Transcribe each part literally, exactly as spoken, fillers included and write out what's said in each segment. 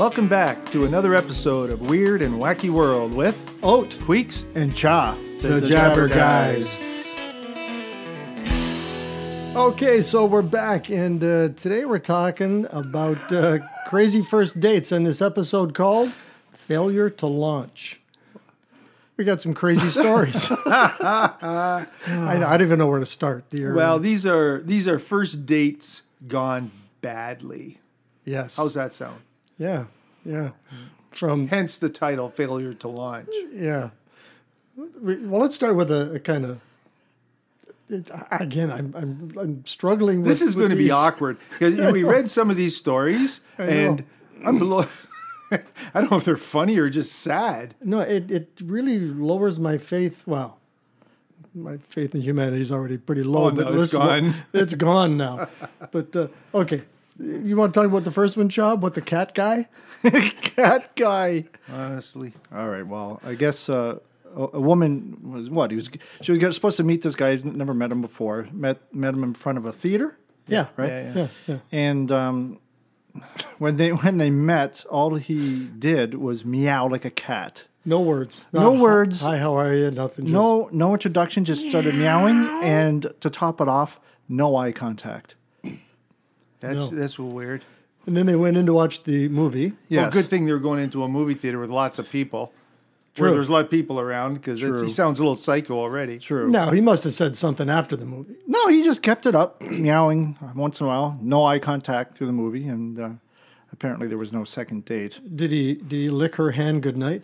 Welcome back to another episode of Weird and Wacky World with Oat, Tweaks. and Cha, the, The the Jabber Jabber guys. Okay, so we're back, and uh, today we're talking about uh, crazy first dates in this episode called Failure to Launch. We got some crazy stories. I, I don't even know where to start. Dear. Well, these are these are first dates gone badly. yes. How's that sound? Yeah, yeah. From Hence the title, Failure to Launch. yeah. Well, let's start with a, a kind of. It, again, I'm I'm I'm struggling. This with, is with going to be these- awkward because we read some of these stories, I know. and I'm below. I don't know if they're funny or just sad. No, it, it really lowers my faith. Well, my faith in humanity is already pretty low. Oh, no, but it's listen, gone. It's gone now. But, uh, okay. You want to talk about the first one, Chab? What, the cat guy? Cat guy. Honestly. All right. Well, I guess uh, a, a woman was what he was. She was supposed to meet this guy. Never met him before. Met met him in front of a theater. Yeah. Right. Yeah, yeah. Yeah, yeah. And um, when they when they met, all he did was meow like a cat. No words. No hi- words. Hi, how are you? Nothing. Just, No no introduction. Just started meowing, and to top it off, no eye contact. That's No. that's weird. And then they went in to watch the movie. Well, Yes. good thing they were going into a movie theater with lots of people. True. Where there's a lot of people around because True. he sounds a little psycho already. True. No, he must have said something after the movie. No, he just kept it up, meowing once in a while. No eye contact through the movie, and uh, apparently there was no second date. Did he, did he lick her hand goodnight?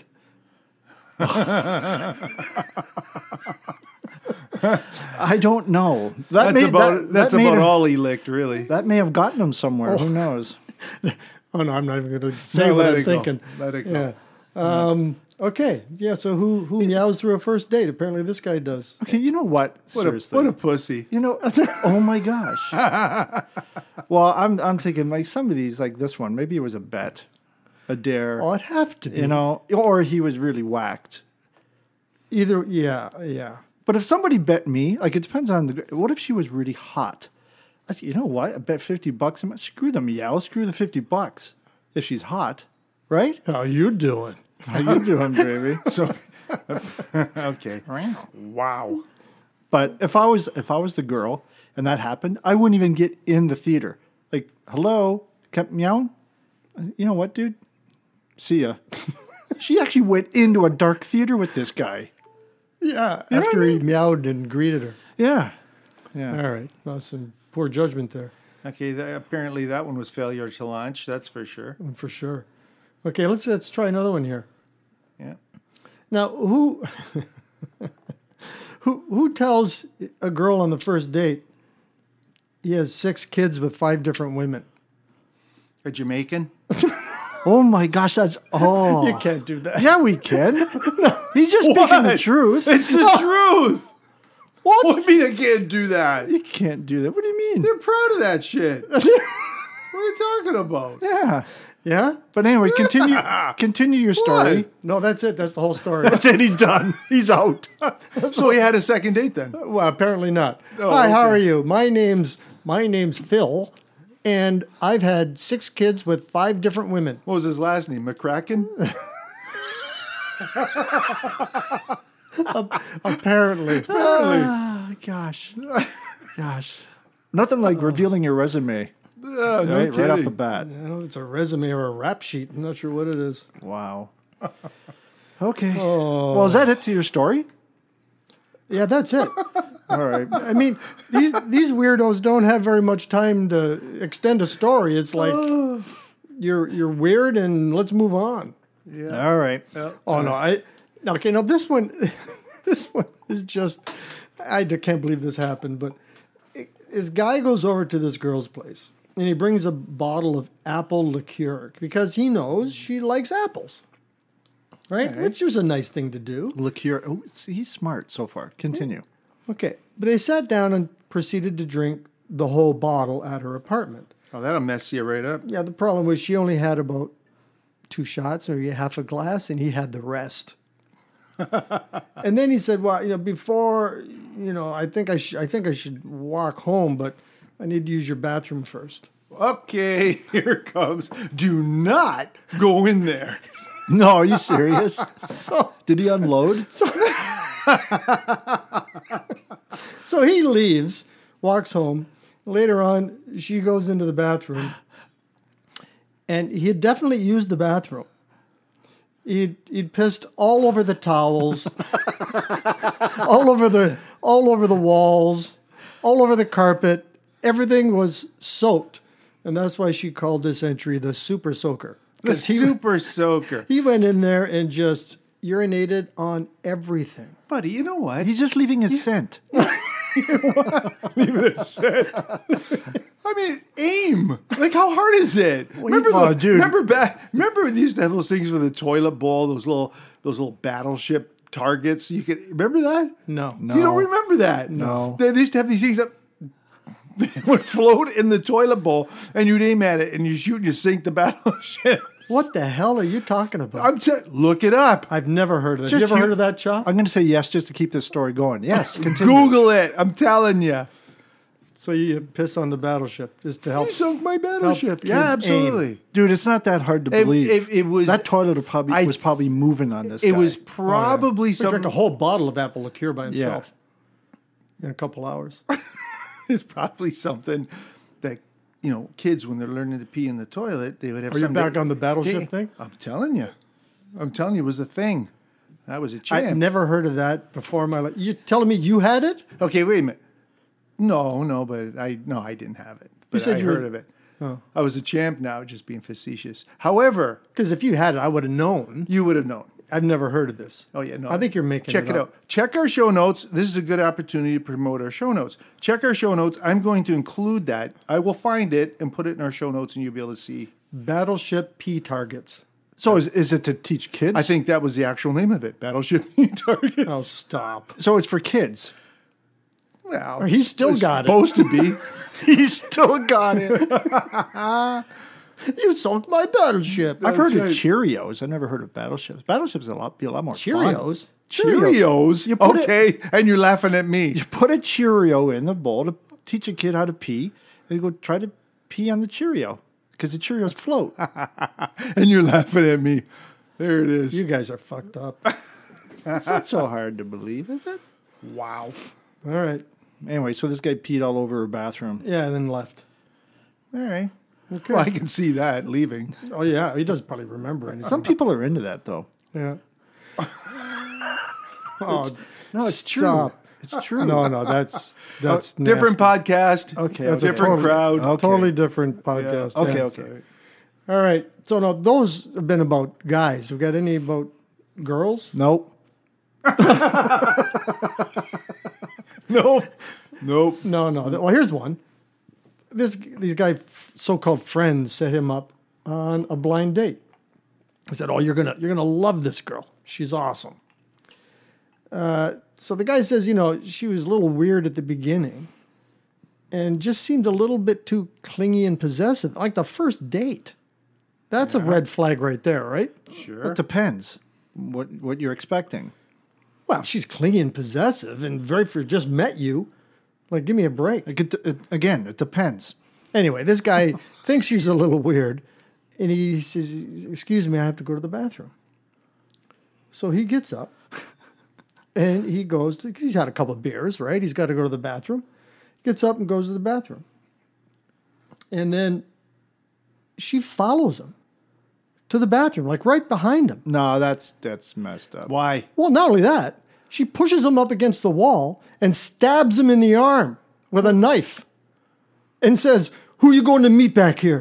I don't know. That That's may, about that, that's that made about him- all he licked, really. That may have gotten him somewhere. Oh. Who knows? Oh, no, I'm not even going to say No, what let I'm it go. thinking. Let it go. Yeah. Um, okay. Yeah. So who who meows through a first date? Apparently, this guy does. Okay, you know what? What a, Seriously. what a pussy. you know, oh my gosh. Well, I'm I'm thinking like some of these, like this one, maybe it was a bet, a dare, Oh, it'd have to be. you know, or he was really whacked. Either. Yeah. Yeah. But if somebody bet me, like it depends on the. What if she was really hot? I said, you know what? I bet fifty bucks. a month. Screw the meow. Screw the fifty bucks. If she's hot, right? How you doing? How you doing, baby? So, okay. Wow. But if I was if I was the girl and that happened, I wouldn't even get in the theater. Like, hello, kept meowing. You know what, dude? See ya. She actually went into a dark theater with this guy. Yeah. know After what I he meowed and greeted her. Yeah, yeah. All right. Well, some poor judgment there, Okay, that, apparently that one was failure to launch, that's for sure. for sure. Okay. Let's let's try another one here. Yeah. Now, who who who tells a girl on the first date he has six kids with five different women? A Jamaican? Oh my gosh, that's oh. You can't do that. Yeah, we can. He's just speaking the What? truth. It's the truth! What? What do you mean I can't do that? You can't do that. What do you mean? They're proud of that shit. What are you talking about? Yeah. Yeah? But anyway, continue continue your story. What? No, that's it. That's the whole story. That's it. He's done. He's out. So he had a second date then? Well, apparently not. Oh, Hi, how okay. are you? My name's my name's Phil, and I've had six kids with five different women. What was his last name? McCracken? Apparently. Oh, gosh. Gosh. Nothing like revealing your resume Oh, no right, right off the kidding. bat. I don't know if it's a resume or a rap sheet. I'm not sure what it is. Wow. Okay. Oh. Well, is that it to your story? Yeah, that's it. All right. I mean, these these weirdos don't have very much time to extend a story. It's like you're you're weird and let's move on. All right. Oh no, I no, okay. No, this one, this one is just. I d- can't believe this happened. But it, this guy goes over to this girl's place and he brings a bottle of apple liqueur because he knows she likes apples, right? Okay. Which was a nice thing to do. Liqueur. Oh, see, he's smart so far. Continue. Okay, but they sat down and proceeded to drink the whole bottle at her apartment. Oh, that'll mess you right up. Yeah, the problem was she only had about two shots, maybe half a glass, and he had the rest. And then he said, "Well, you know, before, you know, I think I should, I think I should walk home, but I need to use your bathroom first." Okay, here it comes. Do not go in there. No, are you serious? Did he unload? So he leaves, walks home. Later on, she goes into the bathroom. And he had definitely used the bathroom. He'd, he'd pissed all over the towels, all over the all over the walls, all over the carpet. Everything was soaked. And that's why she called this entry the Super Soaker. The he, super soaker. he went in there and just urinated on everything. Buddy, you know what? He's just leaving his scent. Leave it said. I mean, aim. Like, how hard is it? remember, oh, the, dude. remember back. Remember when they used to have those things with a toilet bowl, those little, those little battleship targets. You could remember that. No. No. You don't remember that? No. They, they used to have these things that would float in the toilet bowl, and you'd aim at it, and you shoot, and you sink the battleship. What the hell are you talking about? I'm t- look it up. I've never heard of it. Just you ever you- heard of that, Chop? I'm going to say yes just to keep this story going. Yes, continue. Google it. I'm telling you. So you piss on the battleship just to help. You sunk my battleship. kids Yeah, aim. absolutely. Dude, it's not that hard to It- believe. it- it was- that toilet probably I- was probably moving on this. It guy. was probably He drank something. a whole bottle of apple liqueur by himself in a couple hours. It's probably something that, you know, kids, when they're learning to pee in the toilet, they would have Are you something. back on the battleship thing? I'm telling you. I'm telling you, it was a thing. That was a I've champ. never heard of that before in my life. You telling me you had it? Okay, wait a minute. No, no, but I no, I didn't have it. But said I you were- heard of it. Oh. I was a champ now, just being facetious. However, Because if you had it, I would have known. you would have known. I've never heard of this. Oh, yeah, no. I think you're making Check it it, up. out. Check our show notes. This is a good opportunity to promote our show notes. Check our show notes. I'm going to include that. I will find it and put it in our show notes, and you'll be able to see. Battleship P targets. So is, is it to teach kids? I think that was the actual name of it, Battleship Target. Oh, stop. so. It's for kids. Well, He's still it's got it. supposed to be. He's still got it. You sunk my battleship. I've heard of right. Cheerios. I've never heard of battleships. Battleships are a lot be a lot more fun. Cheerios. Cheerios. You put it- Okay, and you're laughing at me. You put a Cheerio in the bowl to teach a kid how to pee, and you go try to pee on the Cheerio because the Cheerios float. And you're laughing at me. There it is. You guys are fucked up. It's not so hard to believe, is it? Wow. All right. Anyway, so this guy peed all over her bathroom. Yeah, and then left. All right. Okay. Well, I can see that leaving. Oh, yeah. He doesn't probably remember anything. Some people are into that, though. Yeah. Oh, No, it's true. stop. It's true. No, no, that's that's Different nasty. podcast. Okay, That's okay. a different Totally- crowd. Okay. Totally different podcast. Okay, yeah. okay. All right. So now those have been about guys. We got any about girls? Nope. Nope. Nope. No, no. Well, here's one. This these guy so-called friends set him up on a blind date. He said, "Oh, you're gonna you're gonna love this girl. She's awesome." Uh, so the guy says, you know, she was a little weird at the beginning, and just seemed a little bit too clingy and possessive, like the first date. That's a red flag right there, right? Sure. It depends what what you're expecting. Well, she's clingy and possessive, and very for just met you. Like, give me a break. Like it, it, again, it depends. Anyway, this guy thinks she's a little weird, and he says, "Excuse me, I have to go to the bathroom." So he gets up, and he goes to, he's had a couple of beers, right? He's got to go to the bathroom. Gets up and goes to the bathroom. And then she follows him to the bathroom, like right behind him. No, that's that's messed up. Why? Well, not only that, she pushes him up against the wall and stabs him in the arm with a knife and says, "Who are you going to meet back here?"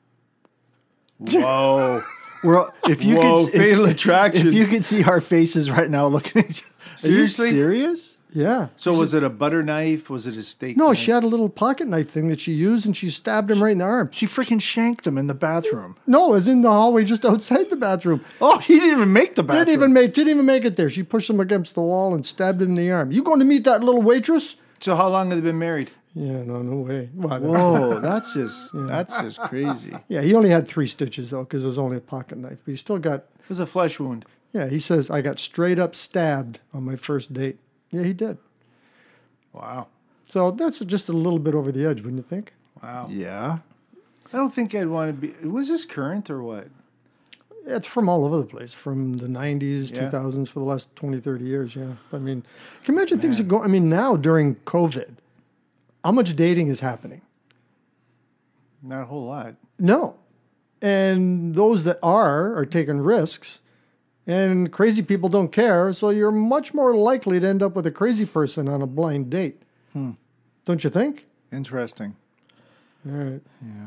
Whoa. We're, if you Whoa, could, fatal if, attraction. if you could see our faces right now looking at each other. Seriously? Are you serious? Yeah. So was it a butter knife? Was it a steak No, knife? she had a little pocket knife thing that she used, and she stabbed him right in the arm. She freaking shanked him in the bathroom. No, it was in the hallway just outside the bathroom. Oh, he didn't even make the bathroom. Didn't even make didn't even make it there. She pushed him against the wall and stabbed him in the arm. You going to meet that little waitress? So how long have they been married? Yeah, no, no way. Well, Whoa, that's just that's just crazy. yeah, he only had three stitches though, because it was only a pocket knife. But he still got. It was a flesh wound. Yeah, he says I got straight up stabbed on my first date. Yeah, he did. Wow. So that's just a little bit over the edge, wouldn't you think? Wow. Yeah. I don't think I'd want to be. Was this current or what? It's from all over the place, from the nineties, Yeah. two thousands, for the last twenty, thirty years, yeah. I mean, can you imagine things that go, I mean, now during COVID, how much dating is happening? Not a whole lot. No. And those that are, are taking risks, and crazy people don't care, so you're much more likely to end up with a crazy person on a blind date. Hmm. Don't you think? Interesting. All right.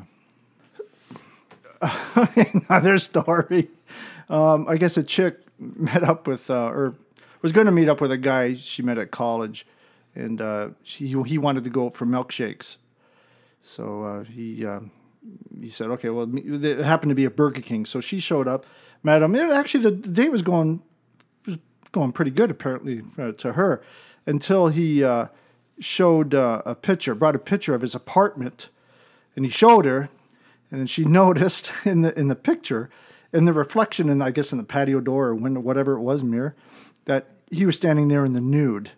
Another story. Um, I guess a chick met up with, uh, or was going to meet up with a guy she met at college, and uh, she, he wanted to go out for milkshakes. So uh, he um, he said, okay, well, it happened to be a Burger King. So she showed up, met him. And actually, the, the date was going was going pretty good, apparently, uh, to her, until he uh, showed uh, a picture, brought a picture of his apartment, and he showed her. And then she noticed in the in the picture, in the reflection, in I guess in the patio door or window, whatever it was, mirror, that he was standing there in the nude.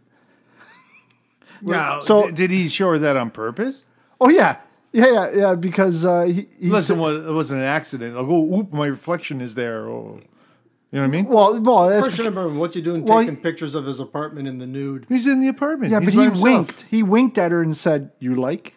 Now, So- so did he show her that on purpose? Oh yeah, yeah, yeah, yeah. Because uh, he, he Listen, said- well, it wasn't an accident. I'll go. Oop, my reflection is there. Oh, you know what I mean? well, well, that's Question number one, what's he doing Well, taking he- pictures of his apartment in the nude? He's in the apartment. yeah, He's but by he himself. winked. He winked at her and said, "You like?"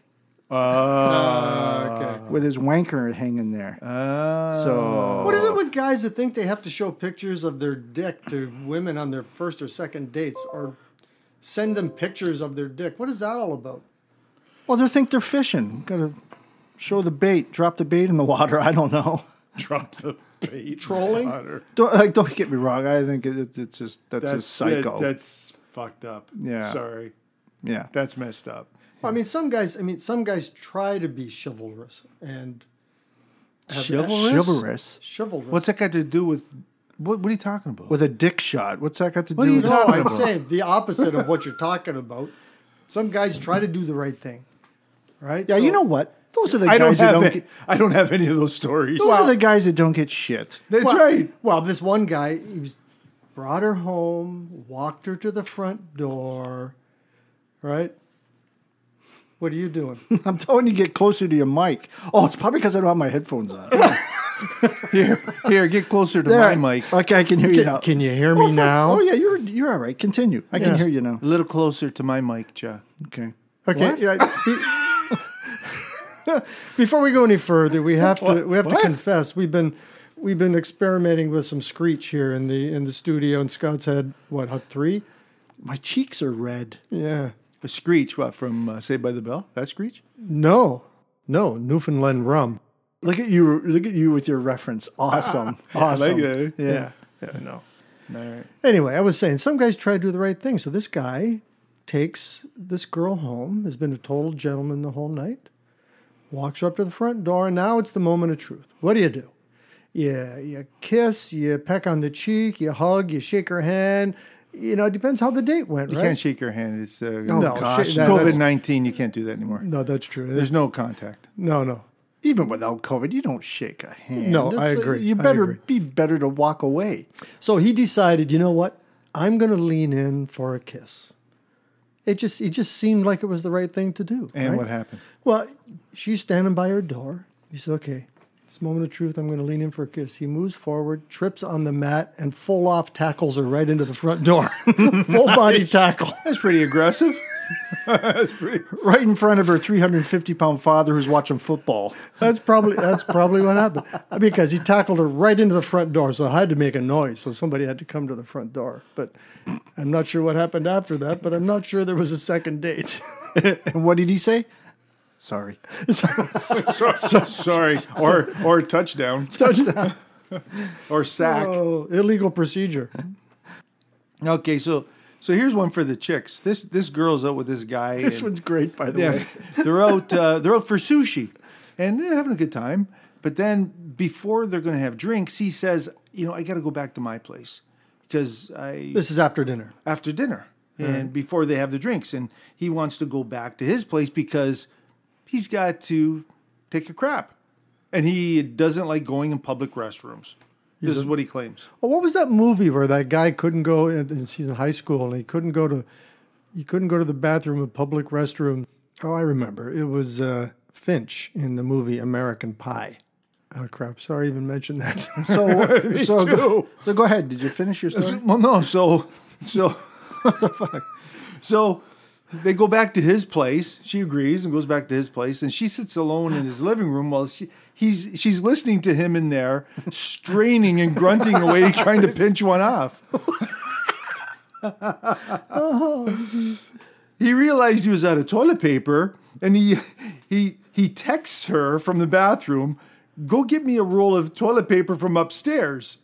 Uh, okay. With his wanker hanging there. uh, So What is it with guys that think they have to show pictures of their dick to women on their first or second dates, or send them pictures of their dick? What is that all about? well, they think they're fishing. Got to show the bait, drop the bait in the water. I don't know. drop the bait. Trolling? Water. Don't, like, don't get me wrong. I think it, it's just that's, a psycho. that- that's fucked up. Yeah. Sorry, yeah. that's messed up. Well, I mean, some guys. I mean, some guys try to be chivalrous and have Chivalrous? Chivalrous. chivalrous. What's that got to do with? What, what are you talking about? With a dick shot. What's that got to What do are you with No, talking I'm about? saying the opposite of what you're talking about. Some guys try to do the right thing, right? Yeah, So- you know what? Those are the I don't guys that have. don't it- get, I don't have any of those stories. those are the guys that don't get shit. That's well, right. Well, this one guy, he was brought her home, walked her to the front door, right? What are you doing? I'm telling you, get closer to your mic. Oh, it's probably because I don't have my headphones on. Here, here, get closer to There. my mic. Okay, I can hear you Can, now. can you hear oh, me fuck. now? Oh, yeah, you're you're all right. Continue. I Yeah. can hear you now. A little closer to my mic, Jeff. Okay. Okay. What? yeah, be- before we go any further, we have to we have to What? confess we've been we've been experimenting with some screech here in the in the studio, and Scott's had what hut three? My cheeks are red. Yeah. A screech, what, from uh, Saved by the Bell? That screech? No, no Newfoundland rum. Look at you! Look at you with your reference. Awesome. Awesome. that. Yeah. Yeah. No. All right. Anyway, I was saying some guys try to do the right thing. So this guy takes this girl home, has been a total gentleman the whole night, walks her up to the front door, and now it's the moment of truth. What do you do? You, you kiss, you peck on the cheek, you hug, you shake her hand. You know, it depends how the date went, You right? can't shake her hand. It's uh, No, gosh, shake- that- that's- COVID nineteen. You can't do that anymore. No, that's true. There's no contact. no, no. Even without COVID, you don't shake a hand. No, It's, I uh, agree. You I better agree. be better to walk away. So he decided, you know what? I'm going to lean in for a kiss. It just, it just seemed like it was the right thing to do. And right? what happened? Well, she's standing by her door. He said, okay, this moment of truth, I'm going to lean in for a kiss. He moves forward, trips on the mat, and full off tackles her right into the front door. Full body tackle. That's pretty aggressive. Right in front of her three hundred fifty pound father who's watching football. That's probably that's probably what happened. Because he tackled her right into the front door, so I had to make a noise. So somebody had to come to the front door. But I'm not sure what happened after that, but I'm not sure there was a second date. And what did he say? Sorry. Sorry. Or or touchdown. Touchdown. Or sack. Oh, illegal procedure. Okay, so so here's one for the chicks. This this girl's out with this guy. This and- one's great, by the yeah, way. they're out. Uh, they're out for sushi, and they're having a good time. But then before they're going to have drinks, he says, "You know, I got to go back to my place because I This is after dinner. after dinner and before they have the drinks, and he wants to go back to his place because he's got to take a crap, and he doesn't like going in public restrooms. This is what he claims. Well, what was that movie where that guy couldn't go? In, he's in high school and he couldn't go to, he couldn't go to the bathroom in public restrooms. Oh, I remember. It was uh, Finch in the movie American Pie. Oh crap! Sorry, I even mentioned that. So, so, too. go, so go ahead. Did you finish your story? Well, no. So, so, what the fuck? So they go back to his place. She agrees and goes back to his place, and she sits alone in his living room while she he's she's listening to him in there, straining and grunting away, trying to pinch one off. Oh. He realized he was out of toilet paper, and he he he texts her from the bathroom, "Go get me a roll of toilet paper from upstairs."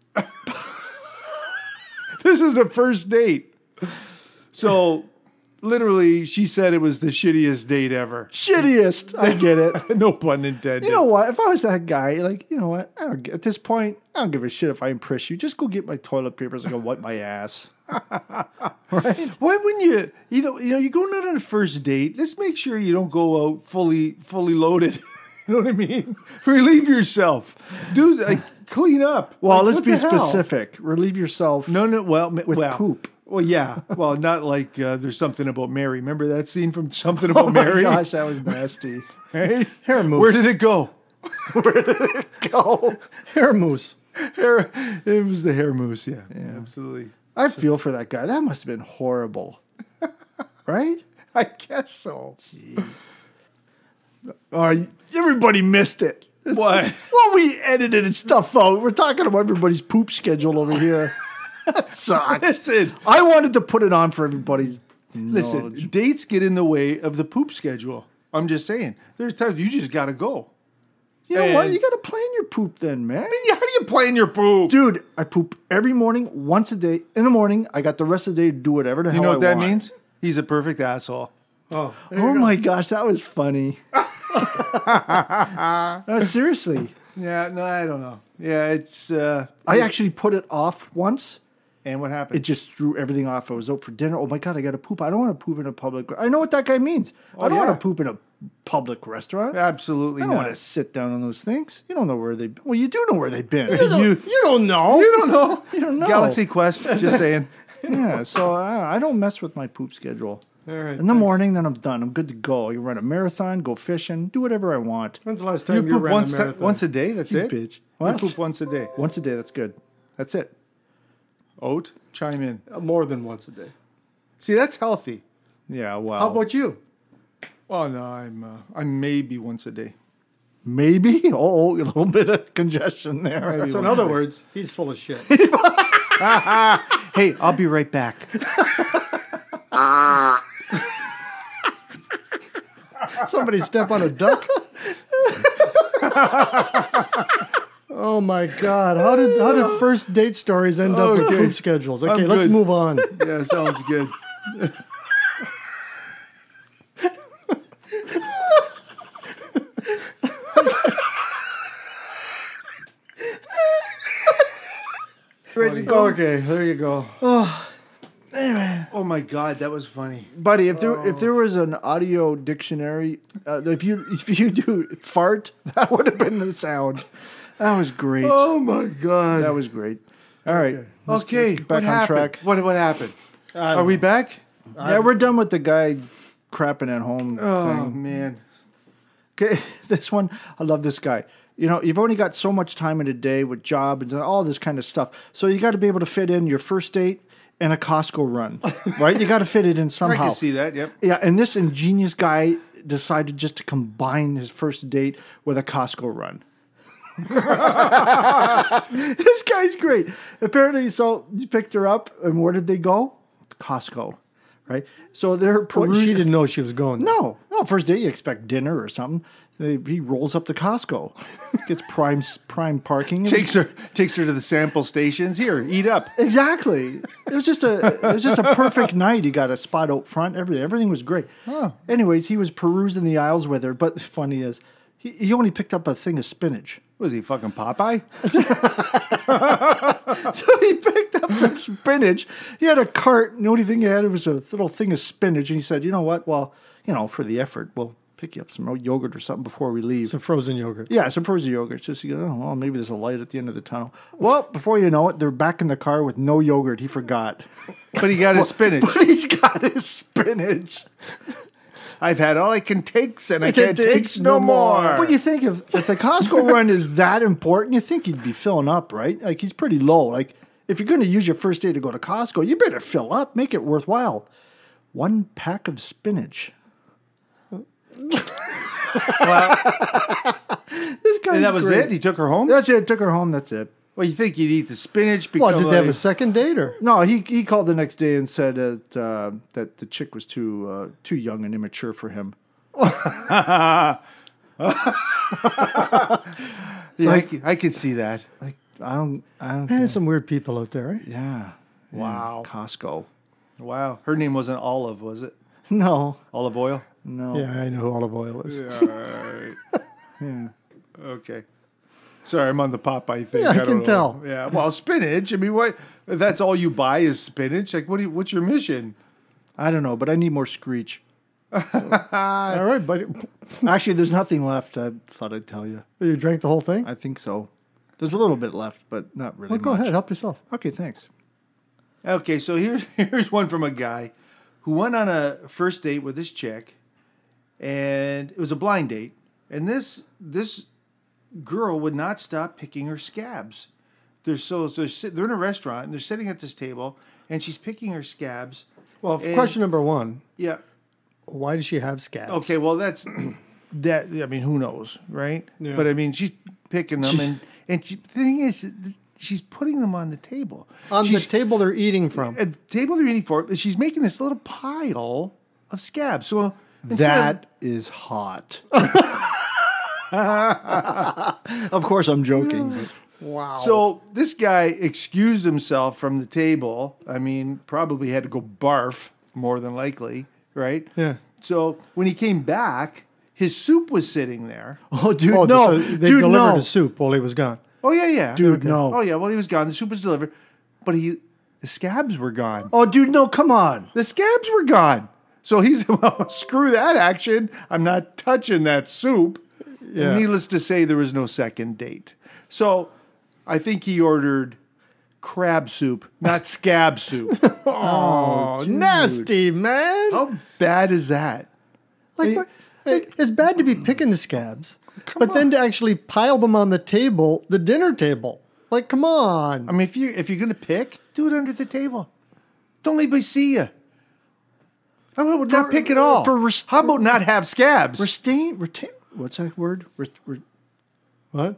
This is a first date. So, literally, she said it was the shittiest date ever. Shittiest. I get it. No pun intended. You know what? If I was that guy, like, you know what? I don't, at this point, I don't give a shit if I impress you. Just go get my toilet paper so I can wipe my ass. Right? Why wouldn't you? You know, you know, you're going out on a first date. Let's make sure you don't go out fully, fully loaded. You know what I mean? Relieve yourself. Do like clean up. Well, Like, let's what be the hell? specific. Relieve yourself. No, no. Well, With well, poop. Well, yeah. Well, not like uh, there's something about Mary. Remember that scene from Something Oh About my Mary? gosh, that was nasty. Right? Hair mousse. Where did it go? Go. Hair mousse. Hair. It was the hair mousse. Yeah, yeah, absolutely. I feel for that guy. That must have been horrible. Right? I guess so. Oh, everybody missed it. What? Well, we edited and stuff out. We're talking about everybody's poop schedule over here. That sucks. Listen, I wanted to put it on for everybody's listen. knowledge. Dates get in the way of the poop schedule. I'm just saying. There's times you just gotta go. You know what? And- You got to plan your poop then, man. How do you plan your poop? Dude, I poop every morning, once a day. In the morning, I got the rest of the day to do whatever the You hell know I what that want. means? He's a perfect asshole. Oh, Oh my gosh, that was funny. No, seriously. Yeah, no, I don't know. Yeah, it's. uh I actually put it off once. And what happened? It just threw everything off. I was out for dinner. Oh my God, I got to poop. I don't want to poop in a public. I know what that guy means. I don't yeah. want to poop in a public restaurant. Absolutely I don't not. want to sit down on those things. You don't know where they've been. Well, you do know where they've been. you, you don't know. You don't know. You don't know. Galaxy Quest. Just saying. Yeah, so I, I don't mess with my poop schedule. All right. In the morning, then I'm done. I'm good to go. You run a marathon, go fishing, do whatever I want. When's the last You time you, poop ran once, a ti- marathon? once a day. That's You it. bitch. You What? poop once a day. Once a day, that's good. That's it. Oat, chime in. Uh, More than once a day. See, that's healthy. Yeah, well. How about you? Oh no, I'm. Uh, I'm maybe once a day. maybe? Oh, a little bit of congestion there. Maybe So in once other a day. words, he's full of shit. Hey, I'll be right back. Somebody step on a duck. Oh my God! How did how did first date stories end up with Okay. poop schedules? Okay, I'm let's good. move on. Yeah, sounds good. Okay, there you go. Oh my God, that was funny. Buddy, if there if there was an audio dictionary, uh, if you if you do fart, that would have been the sound. That was great. Oh my God. That was great. All right. Let's- okay. let's get back what on happened? track. What what happened? I Are don't we know. back? Yeah, we're done with the guy crapping at home Oh thing. man. Okay, this one, I love this guy. You know, you've only got so much time in a day with job and all this kind of stuff. So you got to be able to fit in your first date and a Costco run, right? You got to fit it in I somehow. can see that. Yep. Yeah, and this ingenious guy decided just to combine his first date with a Costco run. This guy's great. Apparently, so he picked her up, and where did they go? Costco, right? So they're Well, perusing. she didn't know she was going. there. No, no. First date, you expect dinner or something. They, he rolls up to Costco, gets prime prime parking. It was- Takes her takes her to the sample stations. Here, eat up. Exactly. It was just a it was just a perfect night. He got a spot out front. Everything everything was great. Oh. Anyways, he was perusing the aisles with her. But the funny is, he, he only picked up a thing of spinach. Was he fucking Popeye? So he picked up some spinach. He had a cart, and the only thing he had was a little thing of spinach. And he said, "You know what? Well, you know, for the effort, we'll pick you up some yogurt or something before we leave." Some frozen yogurt. Yeah, some frozen yogurt. Just, you know, well, maybe there's a light at the end of the tunnel. Well, before you know it, they're back in the car with no yogurt. He forgot. But he got his spinach. But he's got his spinach. I've had all I can takes, and I, I can't can't takes takes no no more. more. But you think if, if the Costco run is that important, you think he'd be filling up, right? Like he's pretty low. Like if you're going to use your first day to go to Costco, you better fill up, make it worthwhile. One pack of spinach. Well, This guy's and that was great. it. He took her home. That's it. Took her home. That's it. Well, you think you'd eat the spinach because Well, did they have a second date or? No, he he called the next day and said that uh, that the chick was too uh, too young and immature for him. yeah, I, can, I can see that. Like I don't I don't. Man, there's some weird people out there, right? Yeah. Wow. Yeah, Costco. Wow, her name wasn't Olive, was it? No. Olive oil. No. Yeah, I know who olive oil is. Yeah, all right. Yeah. Okay. Sorry, I'm on the Popeye thing. Yeah, I don't can know. tell. Yeah, well, spinach. I mean, what? If that's all you buy is spinach. Like, what? Do you, what's your mission? I don't know, but I need more screech. All right, buddy. Actually, there's nothing left. I thought I'd tell you. You drank the whole thing? I think so. There's a little bit left, but not really Well, go much. ahead. Help yourself. Okay, thanks. Okay, so here's here's one from a guy who went on a first date with this chick, and it was a blind date, and this this girl would not stop picking her scabs. They're so, so they're, sit, they're in a restaurant and they're sitting at this table, and she's picking her scabs. Well, And- question number one: Yeah. why does she have scabs? Okay. Well, that's that. I mean, who knows, right? Yeah. But I mean, she's picking them, and and she, the thing is, she's putting them on the table. on she's, the table they're eating from. at the table they're eating for, she's making this little pile of scabs. So instead That is hot. Of course, I'm joking. but- Wow. of, so this guy excused himself from the table. I mean, probably had to go barf, more than likely, right? yeah. So when he came back, his soup was sitting there. Oh, dude, Oh, no, so they dude, delivered no. his soup while he was gone. Oh yeah, yeah, Dude, no. Oh yeah, well he was gone. The soup was delivered, but he the scabs were gone. Oh, dude, no, come on. The scabs were gone. So he's well, screw that action. I'm not touching that soup. Yeah. Needless to say, there was no second date. So I think he ordered crab soup, not scab soup. Oh, nasty, man. How bad is that? Like, what- it- it's bad to be picking the scabs, but then to actually pile them on the table, the dinner table. Like, come on. I mean, if you if you're gonna pick, do it under the table. Don't let anybody see you. How about not pick at all? for res- How about not have scabs? Retain, retain, what's that word? Re, re, What?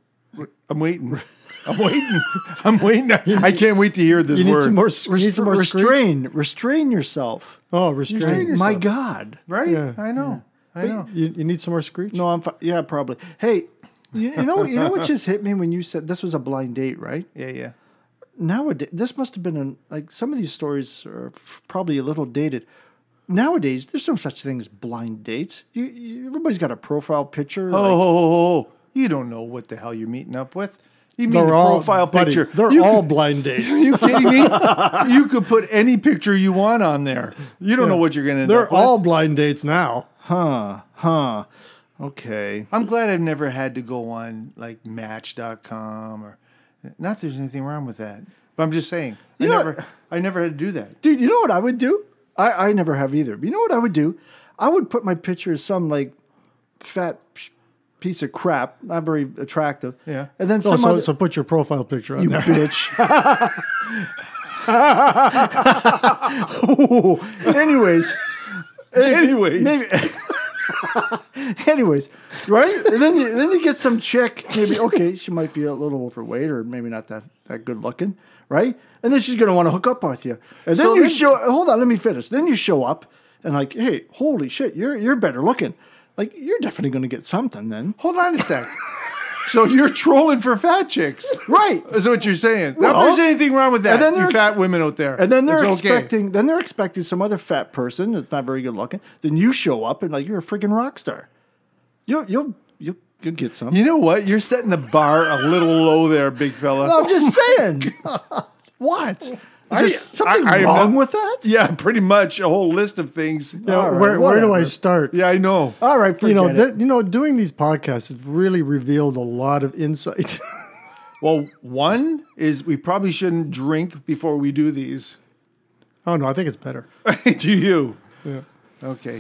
I'm waiting. I'm waiting. I'm waiting. I can't wait to hear this You need word. some more. You need some more screech? restrain, restrain yourself. Oh, restrain. My God. Right? Yeah. I know. I know. You, you need some more screech? No, I'm. Fi- yeah, probably. Hey, you, you know, you know what just hit me when you said this was a blind date, right? Yeah, yeah. Nowadays, this must have been an, like some of these stories are f- probably a little dated. Nowadays, there's no such thing as blind dates. You, you, everybody's got a profile picture. Oh, like- ho, ho, ho. You don't know what the hell you're meeting up with. You mean They're the all profile buddy, picture? They're you all could- blind dates. you kidding me? You could put any picture you want on there. You don't know what you're going to end They're up with. all blind dates now. huh, huh. Okay. I'm glad I've never had to go on like Match dot com or not. That there's anything wrong with that, but I'm just saying. I You know never, what- I never had to do that. Dude, you know what I would do? I, I never have either. But you know what I would do? I would put my picture as some like fat sh- piece of crap, not very attractive. Yeah. And then Oh, some so, other, so put your profile picture on you there. bitch. Anyways, Anyways, maybe. Anyways, right? And then you, then you get some chick. Maybe okay, she might be a little overweight or maybe not that, that good looking, right? And then she's gonna want to hook up with you. And then So you then- show. Hold on, let me finish. Then you show up and like, hey, holy shit, you're you're better looking. Like you're definitely gonna get something then, hold on a sec. So you're trolling for fat chicks, right? is what you're saying? Now, Well, if there's anything wrong with that, and then you there's- fat women out there, And then they're it's okay. expecting. Then they're expecting some other fat person that's not very good looking. Then you show up and like you're a freaking rock star. You'll you'll you'll, you'll get some. You know what? You're setting the bar a little low there, big fella. I'm just saying. What? Is there I- something I- I am wrong not- with that? Yeah, pretty much a whole list of things. Yeah, All right, where, where do I whatever. start? Yeah, I know. All right, You know, forget it. th- you know, doing these podcasts has really revealed a lot of insight. Well, one is we probably shouldn't drink before we do these. Oh no, I think it's better. Do you? Yeah. Okay.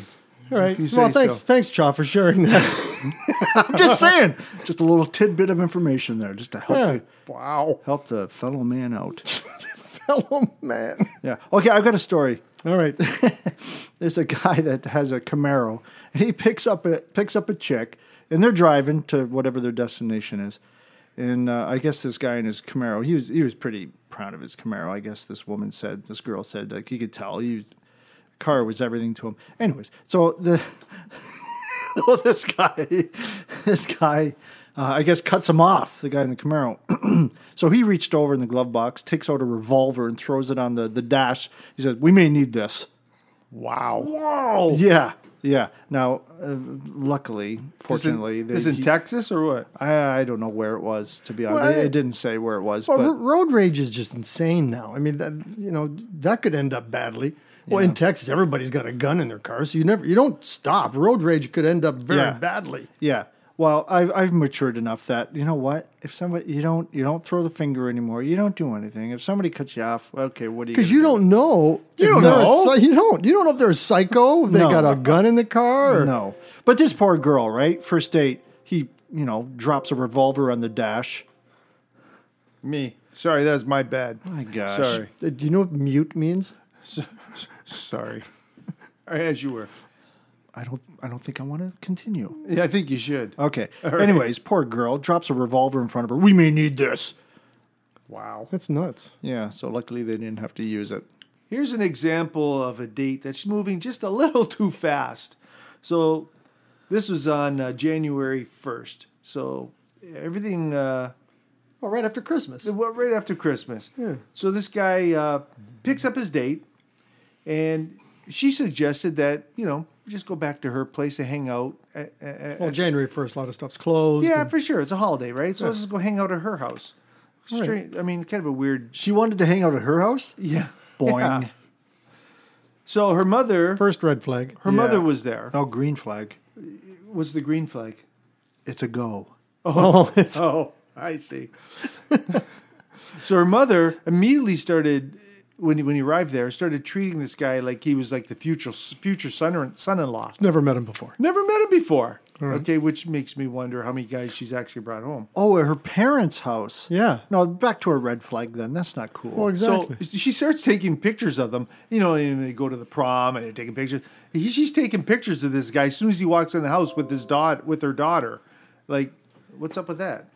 All right. you Well, say thanks, so. thanks, Chaw, for sharing that. I'm just saying, just a little tidbit of information there, just to help Yeah. the, Wow. help the fellow man out. Fellow man. Yeah. Okay, I've got a story. All right. There's a guy that has a Camaro, and he picks up a picks up a chick, and they're driving to whatever their destination is. And uh, I guess this guy in his Camaro, he was he was pretty proud of his Camaro. I guess this woman said, this girl said, like you could tell, he was, car was everything to him. Anyways, so the well, this guy, this guy, uh, I guess cuts him off. The guy in the Camaro. So he reached over in the glove box, takes out a revolver, and throws it on the the dash. He says, "We may need this." Wow. Whoa. Yeah, yeah. Now, uh, luckily, fortunately, Is they- it in he- Texas or what? I, I don't know where it was, to be honest. Well, it, I- it didn't say where it was. Well, but ro- road rage is just insane now. I mean, that, you know, that could end up badly. Well, in Texas, everybody's got a gun in their car, so you never, you don't stop. Road rage could end up very Yeah. badly. yeah. Well, I've I've matured enough that you know what? If somebody you don't you don't throw the finger anymore, you don't do anything. If somebody cuts you off, okay, what do you? Because gonna you do? don't know. You if don't they're a know. psy- you don't. You don't know if they're a psycho. If they No. got a gun in the car. Or, No, but this poor girl, right? First date, he you know drops a revolver on the dash. Me. Sorry, that was my bad. My gosh. Sorry. Uh, Do you know what mute means? Sorry. As you were. I don't I don't think I want to continue. Yeah, I think you should. Okay. right. Anyways, poor girl drops a revolver in front of her. We may need this. Wow. That's nuts. Yeah, so luckily they didn't have to use it. Here's an example of a date that's moving just a little too fast. So this was on uh, January first. So everything uh, Well, right after Christmas. well, right after Christmas. Yeah. So this guy uh, picks up his date, and she suggested that, you know, just go back to her place and hang out. At, at, Well, January first, a lot of stuff's closed. yeah, and- for sure. It's a holiday, right? So let's just go hang out at her house. Strange. I mean, kind of a weird. She wanted to hang out at her house? Yeah. Boing. Yeah. So her mother, First red flag. her Yeah. mother was there. Oh, green flag. Was the green flag? It's a go. Oh, it's Oh, I see. So her mother immediately started, when he, when he arrived there, started treating this guy like he was like the future future son son-in-law. never met him before. Never met him before. Okay, which makes me wonder how many guys she's actually brought home. Oh, at her parents' house. Yeah. No, back to a red flag then. That's not cool. Well, exactly. So she starts taking pictures of them. You know, and they go to the prom and they're taking pictures. He, she's taking pictures of this guy as soon as he walks in the house with his daughter, with her daughter. Like, what's up with that?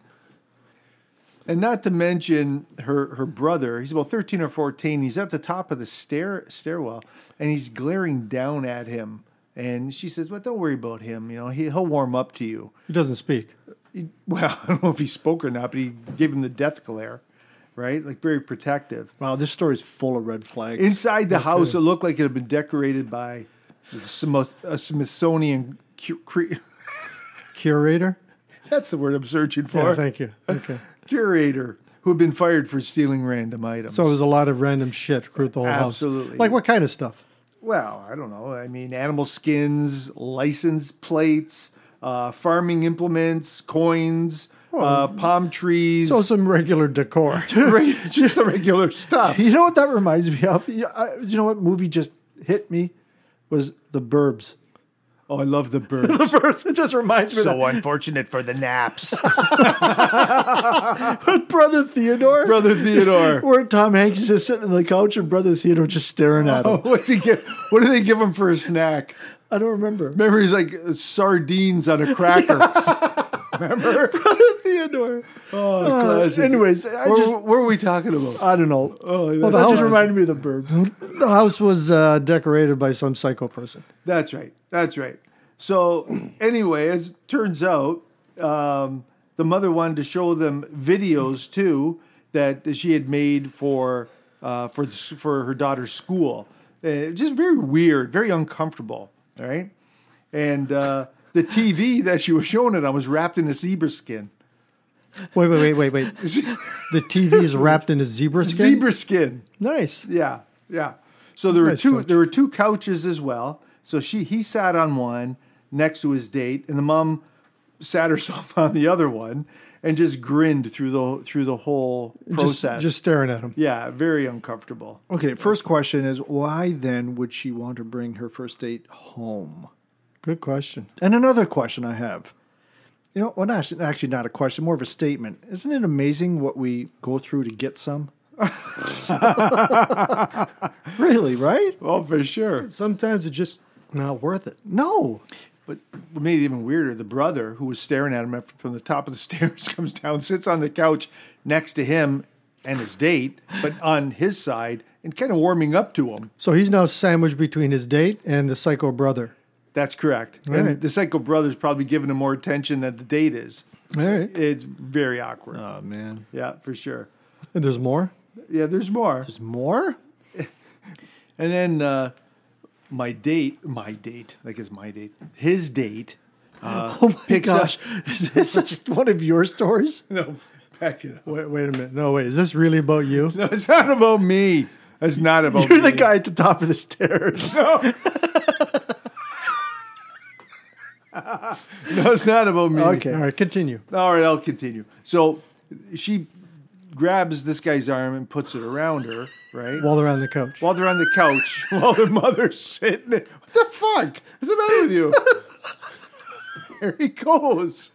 And not to mention her her brother. He's about thirteen or fourteen. He's at the top of the stair stairwell, and he's glaring down at him. And she says, "Well, don't worry about him. You know, he, he'll warm up to you." He doesn't speak. He, well, I don't know if he spoke or not, but he gave him the death glare, right? Like very protective. Wow, this story's full of red flags. Inside the house, it looked like it had been decorated by some, a Smithsonian. Cu- cre- Curator? That's the word I'm searching Yeah, for. thank you. Okay. Curator who had been fired for stealing random items. So it was a lot of random shit throughout the whole house. Absolutely. Like what kind of stuff? Well, I don't know. I mean, animal skins, license plates, uh, farming implements, coins, uh, palm trees. So some regular decor. Reg- just the regular stuff. You know what that reminds me of? You I- you know what movie just hit me? Was The Burbs. Oh, I love the birds. Burbs. It just reminds me of So unfortunate for the naps. that. Brother Theodore. Brother Theodore. Where Tom Hanks is just sitting on the couch and Brother Theodore just staring at him. What's he get? What do they give him for a snack? I don't remember. Remember, he's like sardines on a cracker. Remember? Brother Theodore. Oh, Uh, classic. anyways, I Where, just, what were we talking about? I don't know. Oh, Well, that's, that just house- reminded me of The Burbs. The house was uh, decorated by some psycho person. that's right. That's right. So, anyway, as it turns out, um, the mother wanted to show them videos too that she had made for uh, for the, for her daughter's school. Uh, just very weird, very uncomfortable. All right, and uh, the T V that she was showing it on was wrapped in a zebra skin. Wait, wait, wait, wait, wait. The T V is wrapped in a zebra skin? Zebra skin. Nice. Yeah, yeah. So there were Nice two. touch. There were two couches as well. So she he sat on one next to his date, and the mom sat herself on the other one and just grinned through the through the whole Just, process. just staring at him. yeah, very uncomfortable. Okay, first question is why then would she want to bring her first date home? Good question. And another question I have. You know, well, not, actually not a question, more of a statement. Isn't it amazing what we go through to get some? Really, right? Oh, for sure. Sometimes it's just not worth it. No. But what made it even weirder, the brother who was staring at him from the top of the stairs comes down, sits on the couch next to him and his date, but on his side and kind of warming up to him. So he's now sandwiched between his date and the psycho brother. That's correct. All and right. the psycho brother's probably giving him more attention than the date is. All right. It's very awkward. Oh, man. Yeah, for sure. And there's more? Yeah, there's more. There's more? And then uh, my date, my date, like it's my date, his date, uh, Oh, my picks gosh. up. Is this just one of your stories? No, back it up. Wait, wait a minute. No, wait. Is this really about you? No, it's not about me. It's not about You're me. the guy at the top of the stairs. No. No, it's not about me. Okay. All right, continue. All right, I'll continue. So she grabs this guy's arm and puts it around her, right? While they're on the couch. While they're on the couch, while their mother's sitting there. What the fuck? What's the matter with you? There he goes.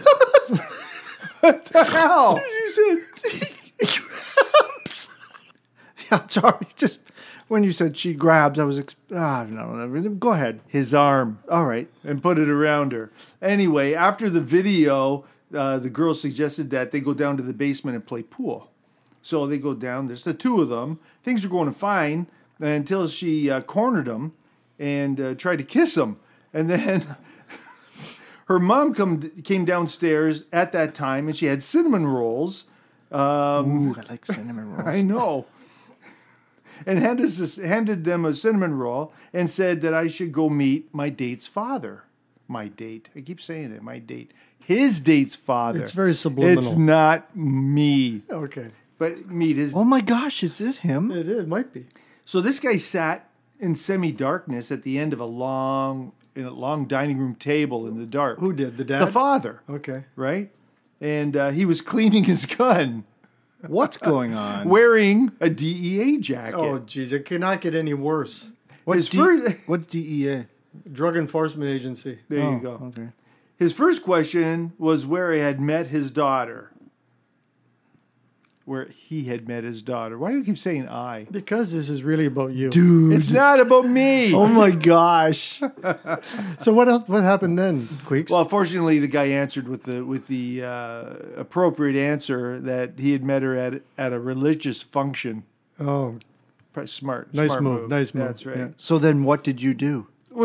What the hell? You said he grabs. Yeah, I'm sorry. Just when you said she grabs, I was. Exp- ah, no, no, go ahead. His arm. All right. And put it around her. Anyway, after the video, uh, the girl suggested that they go down to the basement and play pool. So they go down. There's the two of them. Things are going fine until she uh, cornered him and uh, tried to kiss him. And then her mom come, came downstairs at that time, and she had cinnamon rolls. Um, Ooh, I like cinnamon rolls. I know. And handed, us- handed them a cinnamon roll and said that I should go meet my date's father. My date. I keep saying it, my date. His date's father. It's very subliminal. It's not me. Okay. But meet his. Oh my gosh, is it him? It is. Might be. So this guy sat in semi-darkness at the end of a long, in a long dining room table in the dark. Who did? The dad? The father, Okay. right? And uh, he was cleaning his gun, What's going on? wearing a D E A jacket. Oh, geez. It cannot get any worse. What's, his D- first- what's D E A? Drug Enforcement Agency. There Oh, you go. Okay. His first question was where he had met his daughter. Where he had met his daughter. Why do you keep saying I? Because this is really about you. Dude. It's not about me. Oh my gosh. So what else, what happened then, Queeks? Well, fortunately, the guy answered with the with the uh, appropriate answer that he had met her at at a religious function. oh, Probably smart. Nice smart move, nice move, That's right. yeah. So then what did you do?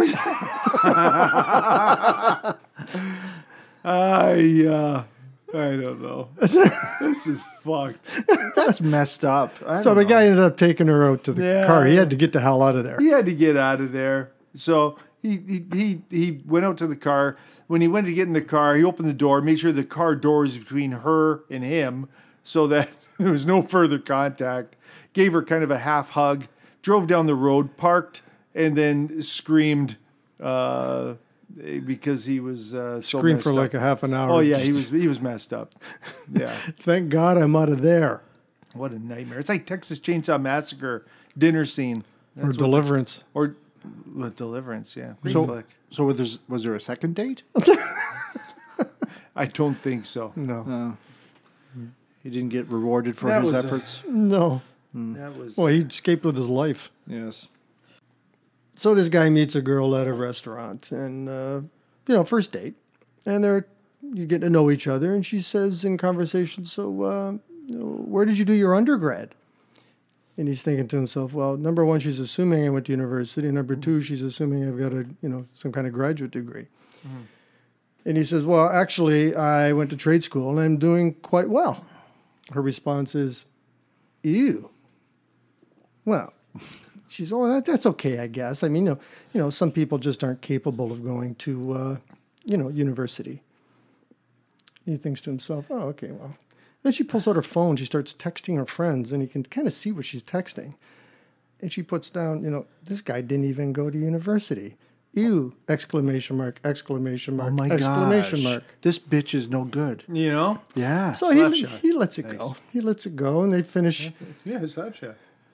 I uh, I don't know. This is fucked. That's messed up. I so don't the know. guy ended up taking her out to the Yeah. car. He had to get the hell out of there. He had to get out of there. So he, he he he went out to the car. When he went to get in the car, he opened the door, made sure the car door was between her and him so that there was no further contact. Gave her kind of a half hug, drove down the road, parked, and then screamed uh, because he was uh, so Screamed messed for up. like a half an hour. Oh yeah, he was he was messed up. Yeah. Thank God I'm out of there. What a nightmare. It's like Texas Chainsaw Massacre dinner scene. Or Deliverance. Or well, Deliverance, yeah. Great So, flick. so was there, was there a second date? I don't think so. No. He didn't get rewarded for That his was a- efforts? No. That was Well, he escaped with his life. Yes. So this guy meets a girl at a restaurant, and uh, you know, first date, and they're you get to know each other, and she says in conversation, "So, uh, where did you do your undergrad?" And he's thinking to himself, "Well, number one, she's assuming I went to university. Number two, she's assuming I've got a you know some kind of graduate degree." Mm-hmm. And he says, "Well, actually, I went to trade school, and I'm doing quite well." Her response is, "Ew." Well, she's, oh, that, that's okay, I guess. I mean, you know, you know, some people just aren't capable of going to, uh, you know, university. He thinks to himself, oh, okay, well. Then she pulls out her phone. She starts texting her friends, and he can kind of see what she's texting. And she puts down, you know, this guy didn't even go to university. Ew, exclamation mark, exclamation mark, Oh my exclamation gosh. mark. This bitch is no good. you know? Yeah. So he, Slapshot. he lets it go. He lets it go, and they finish. Yeah, Snapchat.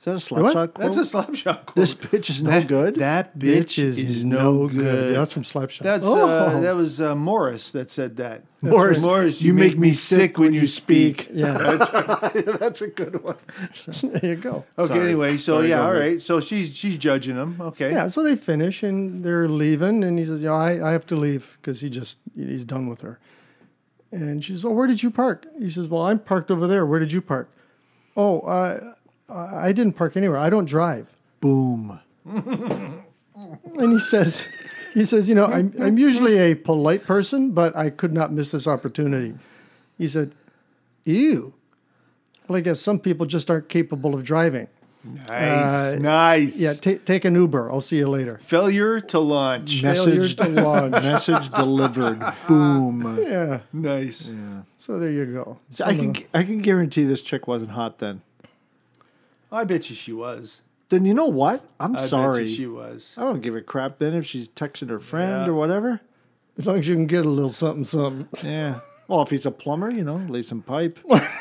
Is that a slap What? shot quote? That's a slap shot quote. This bitch is no that, good. That bitch, is, no good. Yeah, that's from Slapshot. That's oh. uh, that was uh, Morris that said that. Morris, Morris, you make me sick when you speak. Yeah, That's a good one. there you go. Okay, Sorry. anyway, so Sorry, yeah, go all ahead. right. So she's she's judging him. Okay. Yeah, so they finish and they're leaving, and he says, "You know, I, I have to leave because he just he's done with her." And she says, "Oh, where did you park?" He says, "Well, I'm parked over there. Where did you park?" "Oh, uh, I didn't park anywhere. I don't drive." Boom. And he says, "He says, you know, I'm I'm usually a polite person, but I could not miss this opportunity." He said, "Ew. Well, I guess some people just aren't capable of driving. Nice, Uh, nice. Yeah, ta take an Uber. I'll see you later." Failure to launch. Failure Message, to launch. message delivered. Boom. Yeah. Nice. So there you go. So I can I can guarantee this chick wasn't hot then. I bet you she was. Then you know what? I'm I sorry. bet you she was. I don't give a crap then if she's texting her friend Yeah. or whatever. As long as you can get a little something, something. Yeah. Well, if he's a plumber, you know, lay some pipe.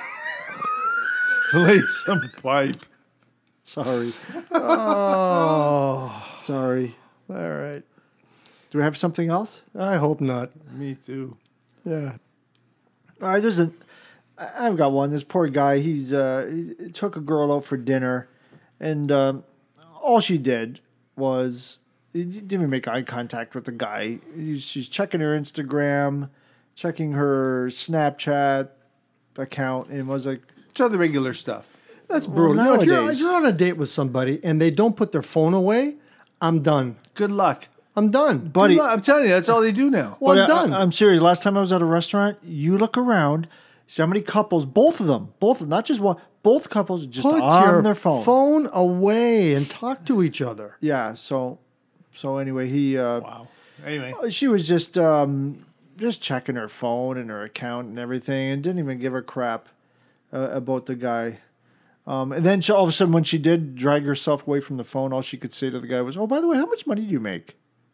Lay some pipe. Sorry. Oh, Sorry. all right. Do we have something else? I hope not. Me too. Yeah. All right, there's a. I- I've got one. This poor guy. He's uh, he took a girl out for dinner, and um, all she did was he didn't even make eye contact with the guy. He's, she's checking her Instagram, checking her Snapchat account, and was like, So the regular stuff. That's Well, brutal. You know, if, you're, nowadays- if you're on a date with somebody and they don't put their phone away, I'm done. Good luck. I'm done. "Buddy." Good luck. I'm telling you, that's all they do now. Well, But I'm done. I, am serious. Last time I was at a restaurant, you look around, see how many couples, both of them, both, not just one, both couples just Put on your their phone. phone away and talk to each other. Yeah. So, so anyway, he, uh, Wow. Anyway. she was just, um, just checking her phone and her account and everything, and didn't even give a crap uh, about the guy. Um, and then she, all of a sudden, when she did drag herself away from the phone, all she could say to the guy was, "Oh, by the way, how much money do you make?"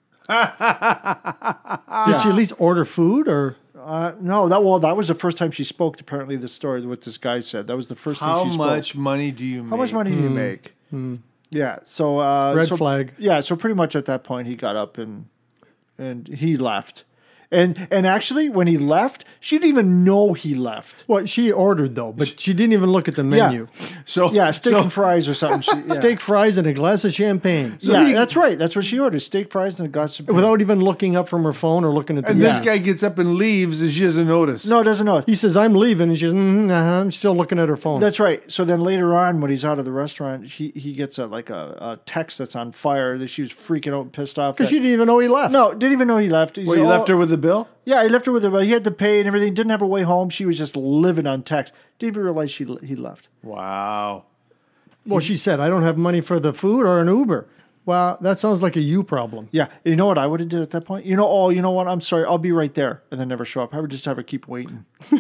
Did she at least order food or? Uh, no, that well, that was the first time she spoke. Apparently, the story what this guy said. That was the first How thing she spoke. much money do you make? How much money do you make? Yeah. So uh, Red so- flag. Yeah. So pretty much at that point, he got up and and he left. And and actually, when he left, she didn't even know he left. What she ordered though, but she didn't even look at the menu. So Yeah, steak so, and fries or something. She, yeah. Steak, fries, and a glass of champagne. yeah, that's right. That's what she ordered: steak, fries, and a glass of. Without even looking up from her phone or looking at the And menu. this guy gets up and leaves, and she doesn't notice. No, it doesn't know. He says, "I'm leaving," and she's, mm, uh I'm still looking at her phone. That's right. So then later on, when he's out of the restaurant, he, he gets a like a, a text that's on fire that she was freaking out, and pissed off. Because that- she didn't even know he left. no, didn't even know he left. He's Well, you all- left her with the bill? Yeah, he left her with her. He had to pay and everything. Didn't have her way home. She was just living on text. Didn't even realize she he left. Wow. Well, she said, "I don't have money for the food or an Uber." Well, that sounds like a you problem. Yeah, you know what I would have did at that point? You know, oh, you know what? I'm sorry. I'll be right there, and then never show up. I would just have her keep waiting.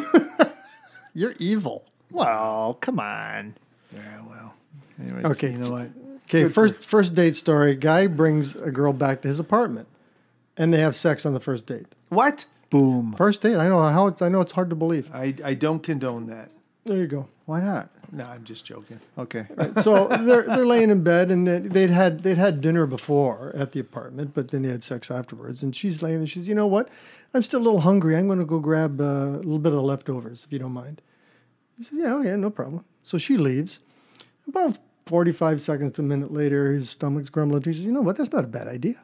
You're evil. Well, come on. Yeah, well. Anyways, Okay, You know what? Okay, Good first first date story. Guy brings a girl back to his apartment, and they have sex on the first date. What? boom. First date. I know how it's. I know it's hard to believe. I, I don't condone that. There you go. Why not? No, I'm just joking. Okay. So they're they're laying in bed, and they- they'd had they'd had dinner before at the apartment, but then they had sex afterwards. And she's laying there. She says, "You know what? I'm still a little hungry. I'm going to go grab uh, a little bit of the leftovers, if you don't mind." He says, "Yeah, okay, no problem." So she leaves. About forty-five seconds to a minute later, his stomach's grumbling. He says, "You know what? That's not a bad idea."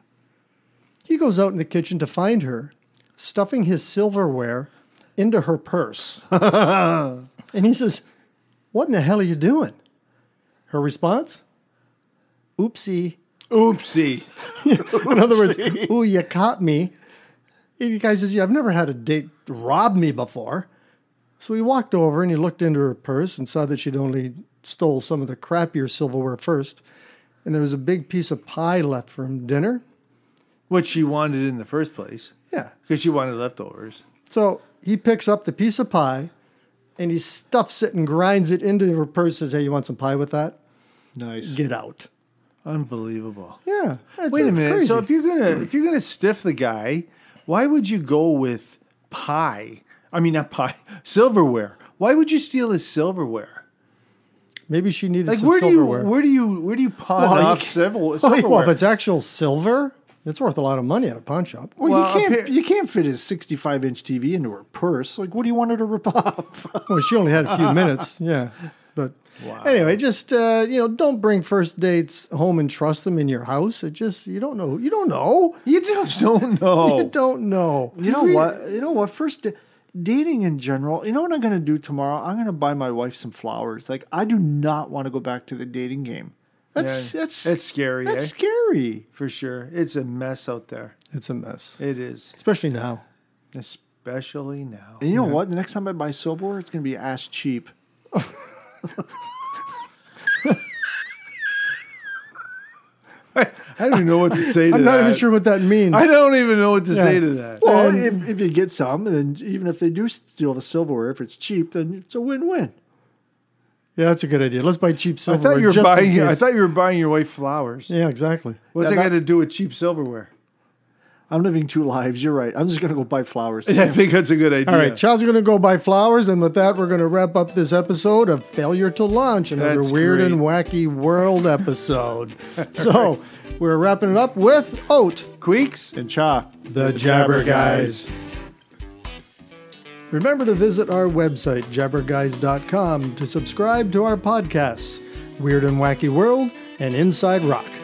He goes out in the kitchen to find her, stuffing his silverware into her purse. And he says, "What in the hell are you doing?" Her response, "Oopsie." Oopsie. In other words, "Ooh, you caught me." And the guy says, "Yeah, I've never had a date rob me before." So he walked over and he looked into her purse and saw that she'd only stole some of the crappier silverware first. And there was a big piece of pie left from dinner. What she wanted in the first place. Yeah. Because she wanted leftovers. So he picks up the piece of pie and he stuffs it and grinds it into her purse. Says, "Hey, you want some pie with that? Nice. Get out." Unbelievable. Yeah. that's- Wait a that's minute. crazy. So if you're gonna if you're gonna stiff the guy, why would you go with pie? I mean, not pie, silverware. Why would you steal his silverware? Maybe she needed Like some where do you silverware. where do you where do you pawn Well, you off can't- silver, Oh, silverware? well, if it's actual silver, it's worth a lot of money at a pawn shop. Well, Well, you can't appear- you can't fit his sixty-five inch T V into her purse. Like, what do you want her to rip off? Well, she only had a few minutes. Yeah. But anyway, just, uh, you know, don't bring first dates home and trust them in your house. It just, you don't know. You don't know. you just don't know. You don't know. You know what? You know what? First, da- dating in general. You know what I'm going to do tomorrow? I'm going to buy my wife some flowers. Like, I do not want to go back to the dating game. That's Yeah. that's It's scary, That's eh? scary. For sure. It's a mess out there. It's a mess, It is. especially now. Especially now. And you know what? The next time I buy silverware, it's going to be ass cheap. I don't even know what to say to I'm that. not even sure what that means. I don't even know what to Yeah. say to that. Well, And- if, if you get some, and even if they do steal the silverware, if it's cheap, then it's a win-win. Yeah, that's a good idea. Let's buy cheap I silverware. thought you were just in buying. I case. thought you were buying your wife flowers. Yeah, exactly. What's Yeah, that got that- to do with cheap silverware? I'm living two lives. You're right. I'm just going to go buy flowers. I think that's a good idea. All right, Child's going to go buy flowers, and with that, we're going to wrap up this episode of Failure to Launch, another That's weird great. and wacky world episode. So we're wrapping it up with Oat, Queeks. And cha. the Jabber Guys. Remember to visit our website, jabber guys dot com, to subscribe to our podcasts, Weird and Wacky World and Inside Rock.